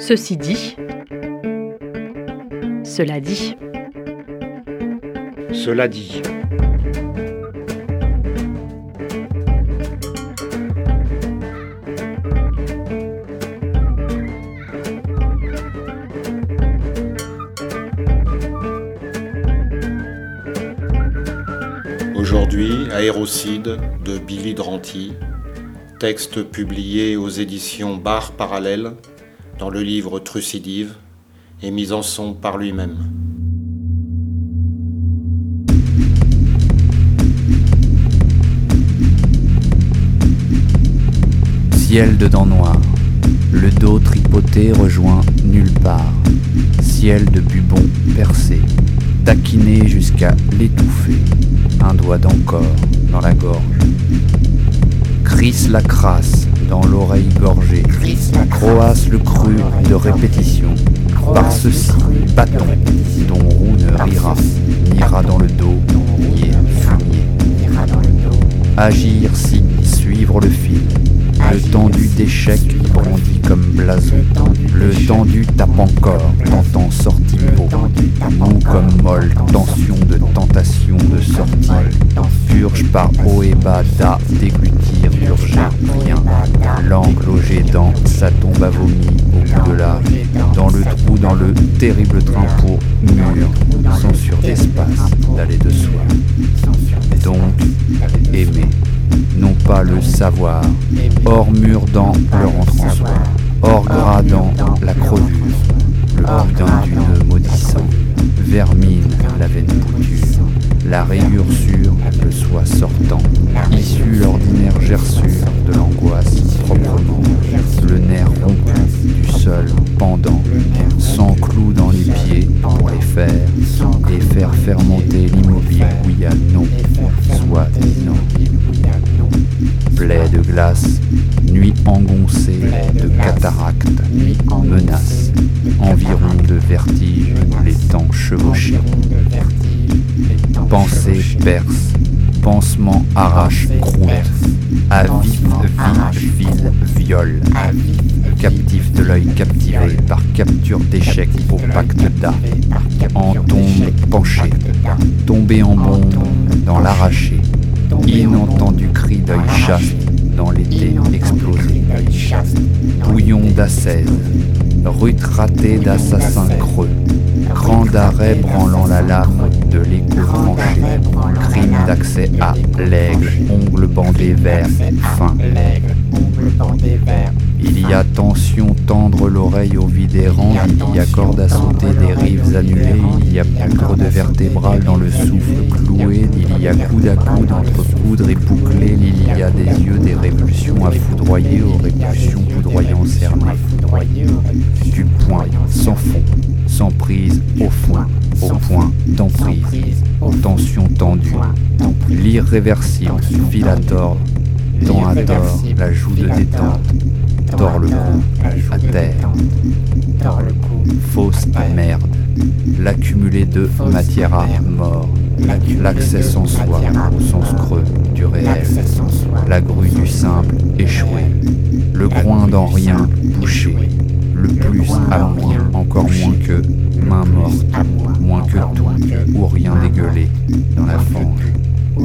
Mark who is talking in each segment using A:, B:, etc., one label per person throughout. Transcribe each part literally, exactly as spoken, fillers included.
A: Ceci dit, cela dit.
B: Cela dit. Aujourd'hui, Aérocide de Billy Dranty, texte publié aux éditions Barres Parallèles dans le livre Trucidive et mis en son par lui-même.
C: Ciel de dents noires, le dos tripoté rejoint nulle part. Ciel de bubon percé, taquiné jusqu'à l'étouffer. Un doigt d'encore dans la gorge. Crisse la crasse dans l'oreille gorgée. Croasse le cru de répétition. Par ceci, bâton, dont roue ne rira, n'ira dans le dos, nier, fumier. Agir si, suivre le fil. Le tendu d'échec brandit comme blason. Le tendu tape encore, tentant sortie peau. Mou comme molle, tension de tentation de sortie. Purge par haut et bas, da, déglutir, purger, rien. Langue logée dans sa tombe à vomi, au bout de là. Dans le trou, dans le terrible train pour mur, censure d'espace, d'aller de soi. Donc, aimer. Non pas le savoir, hors mur dans le rentrançoir, hors gras dans la crevure, le boudin d'une maudissant, vermine la veine poudure, la rayure sur le soie sortant, issue l'ordinaire gerçure de l'angoisse proprement, le nerf rompu du seul pendant, sans clous dans les pieds pour les faire, et faire fermenter l'immobile où il y a non, soit non. Plaie de glace, nuit engoncée de cataracte, menace, environ de vertige, les temps chevauchés. Pensée perce, pansement arrache croûte, à vif, vif, vil, viol, captif de l'œil captivé par capture d'échec au pacte d'A, en tombe penché, tombé en bombe dans l'arraché. Inentendu cri d'œil chaste dans l'été explosé. Bouillon d'ascèse, rute ratée d'assassins creux. Cran d'arrêt branlant la lame de l'écho tranché. Crime d'accès à l'aigle, ongles bandés vers fin. Il y a tension, tendre l'oreille au vide errant, il y a corde à sauter des rives annulées, il y a poudre de vertébrale dans le souffle cloué, il y a coude à coude entre poudre et bouclé, il y a des yeux, des répulsions à foudroyer, aux répulsions poudroyant cernées. Du point, sans fond, sans prise, au fond, au point d'emprise, tension tendue, l'irréversible, fil à tordre, temps à tort, la joue de détente, tord le cou, à terre, fausse merde, l'accumulé de matière à mort, l'accès sans soi, au sens creux du réel, la grue du simple échoué, le groin dans rien bouché, le plus à moins, encore moins que main morte, moins que tout, ou rien dégueulé dans la fange.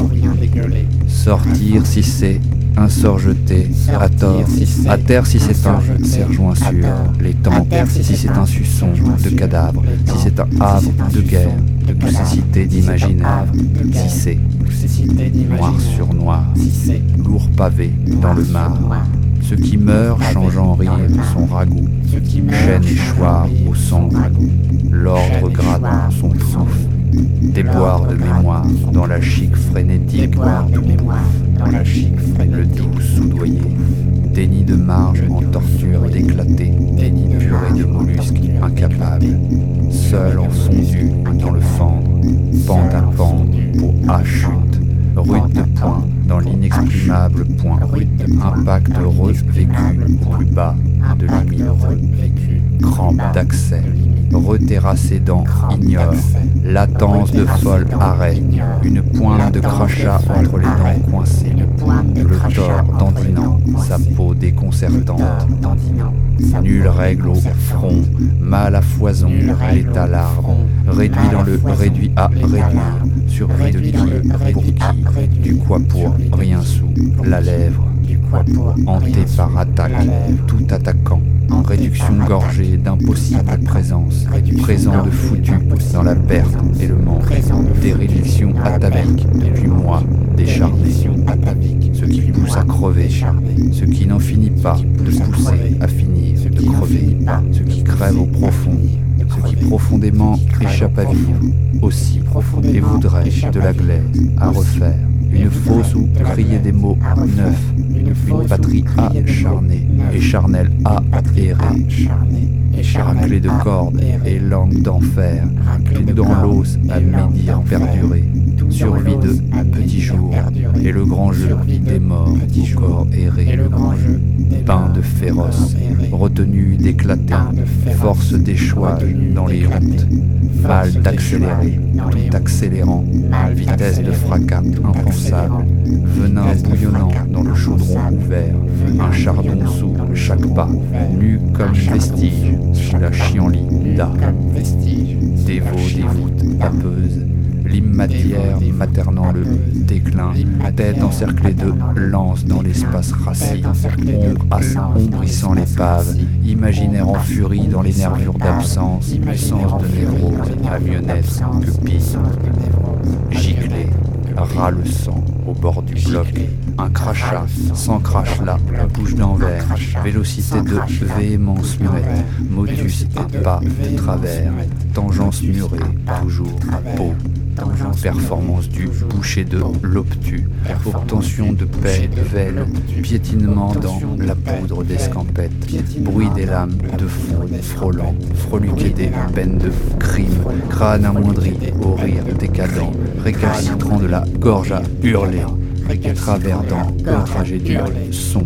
C: Sortir si c'est un sort jeté, à tort, à terre si c'est un serre-joint sur les tempes, si c'est un suçon de cadavre, si c'est un havre de guerre, de nécessité d'imaginaire, si c'est noir sur noir, lourd pavé dans le marbre, ce qui meurt changeant en rire son ragoût, chaîne et choir au sang, l'ordre gratte son souffle, déboire de mémoire dans la chic frénétique du bouffe, le doux soudoyé, déni de marge en torture d'éclater, purée de mollusques incapables, seul en fondu dans le fendre, pente à pente pour à chute, rude de point dans l'inexprimable point, impact revécu au plus bas de limite, crampe d'accès, reterrassé dents ignore, latence de folle arrêt, une pointe de crachat entre les dents coincées, le tord dandinant, sa peau déconcertante, nulle règle au front, mal à foison, l'état larve, réduit dans le réduit à réduire, surpris de qui, pour qui, du quoi pour, rien sous, la lèvre, hanté par attaque, tout attaquant, réduction gorgée d'impossible présence, présent de foutu dans la perte et le manque, des réductions ataviques depuis mois, décharnées, ce qui pousse à crever, ce qui n'en finit pas de pousser à finir de crever, ce qui crève au profond, ce qui profondément échappe à vivre, aussi, et voudrait de la glaise à refaire, une fosse où crier des mots neufs, une patrie acharnée et charnelle à errer, raclée de cordes et langue d'enfer, tout dans l'os à médire perdurer, survie de petits jours, et le grand jeu des morts au corps erré, pain de féroce, retenue d'éclater, force d'échoir dans les routes, mal d'accélérer, tout accélérant, vitesse de fracas impensable, venin bouillonnant dans le chaudron ouvert, un chardon sous chaque pas, nu comme vestige sous la chienlit d'âme, dévot, dévoute, papeuse, l'immatière maternant le déclin, tête encerclée de lances dans l'espace rassis, ombre ombrissant l'épave, imaginaire en furie dans les nervures d'absence, sens de névrose, à mieux naître que pire, giclé, ras le sang au bord du bloc, un crachat, sans crache là, bouche d'envers, vélocité de véhémence muette, motus et pas de travers, tangence murée, toujours peau, performance du boucher de l'obtus, obtention de paix, veine, piétinement dans la poudre d'escampette, bruit des lames de fond frôlant, freluquer des peines de crime, crâne amoindri au rire décadent, récalcitrant de la gorge à hurler, travers dans le tragédie, son,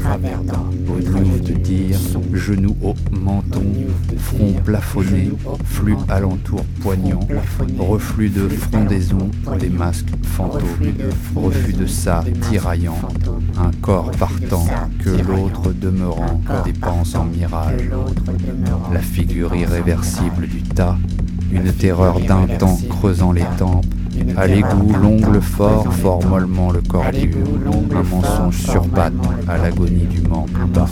C: au lieu de dire, genoux au menton, front plafonné, flux alentour poignant, reflux de frondaison, des masques fantômes, refus de ça tiraillant, un corps partant que l'autre demeurant dépense en mirage, la figure irréversible du tas, une terreur d'un temps creusant les tempes, à l'égout, l'ongle fort, fort mollement le corps dur, un mensonge surbatte à l'agonie du membre bas,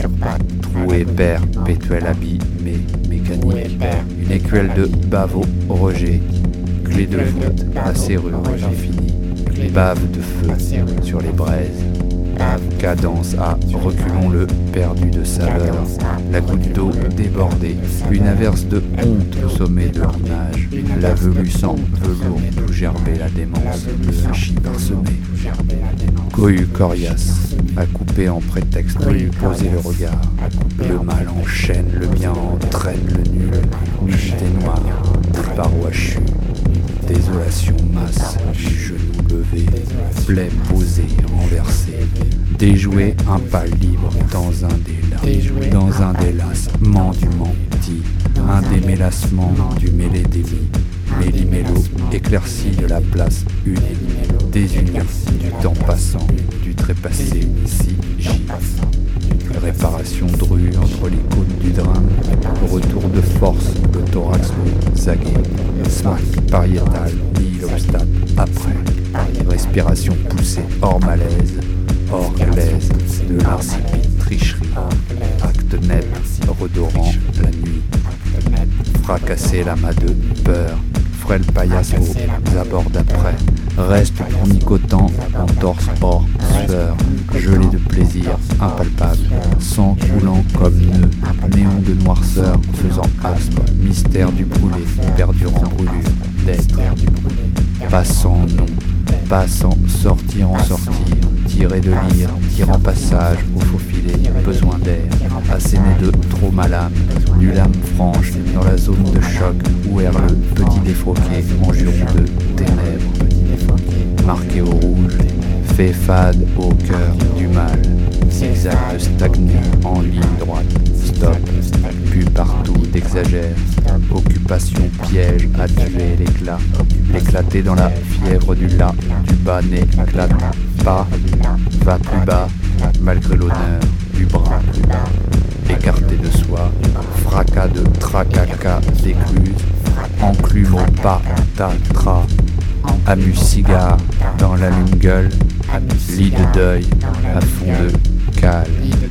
C: troué perpétuel habit, mais mécanique, une écuelle de bave au rejet, clé de voûte à serrure infinie, bave de feu sur les braises, cadence à reculons le perdu de saveur, la goutte d'eau débordée, une averse de honte au sommet de l'image, la velue sans velours, tout gerbé la démence, le hachis parsemé, cohue coriace, à couper en prétexte, poser le regard, le mal enchaîne, le bien entraîne, le nul, nudité noire, barreau hachu, désolation masse, du genou levé, plaie posée, renversée, déjouer un pas libre dans un délas, dans un délassement du menti, un démélassement du mêlé d'émis, méli-mélo éclairci de la place unie, désunion du temps passant, du trépassé, si j'y. Réparation drue entre les côtes du drame, retour de force, le thorax zagué, smack pariétal, ni l'obstacle après, respiration poussée hors malaise, hors glaise, de l'insipide tricherie, acte net, redorant la nuit, fracasser l'amas de peur, frêle paillasse aux abords d'après, reste tournicotant en torse hors sueur, gelé de plaisir impalpable, sang coulant comme nœud, néon de noirceur faisant astre, mystère du brûlé, perdurant brûlure d'être, passant non, passant sortir en sortir, tirer de lire, tirant passage au faux filet, besoin d'air, asséné de trop malâme, du lame franche dans la zone de choc, où erre le petit défroqué en juron de ténèbres, marqué au rouge, fait fade au cœur du mal, zigzag de stagner en ligne droite, stop, puis partout d'exagère, éclater dans la fièvre du la, du bas n'éclate pas, va plus bas, malgré l'honneur du bras plus bas, écarté de soi, fracas de tracaca d'écluse, enclume au pas, ta, tra, amuse-cigare dans l'allume-gueule, lit de deuil à fond de cale.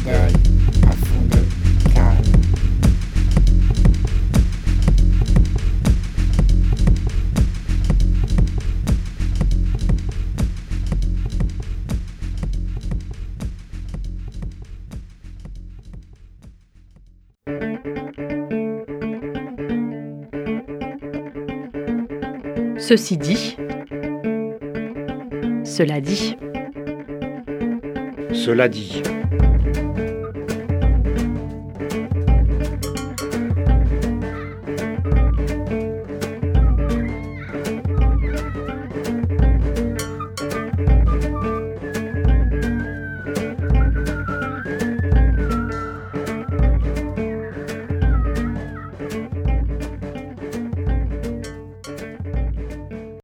A: Ceci dit, cela dit.
B: Cela dit.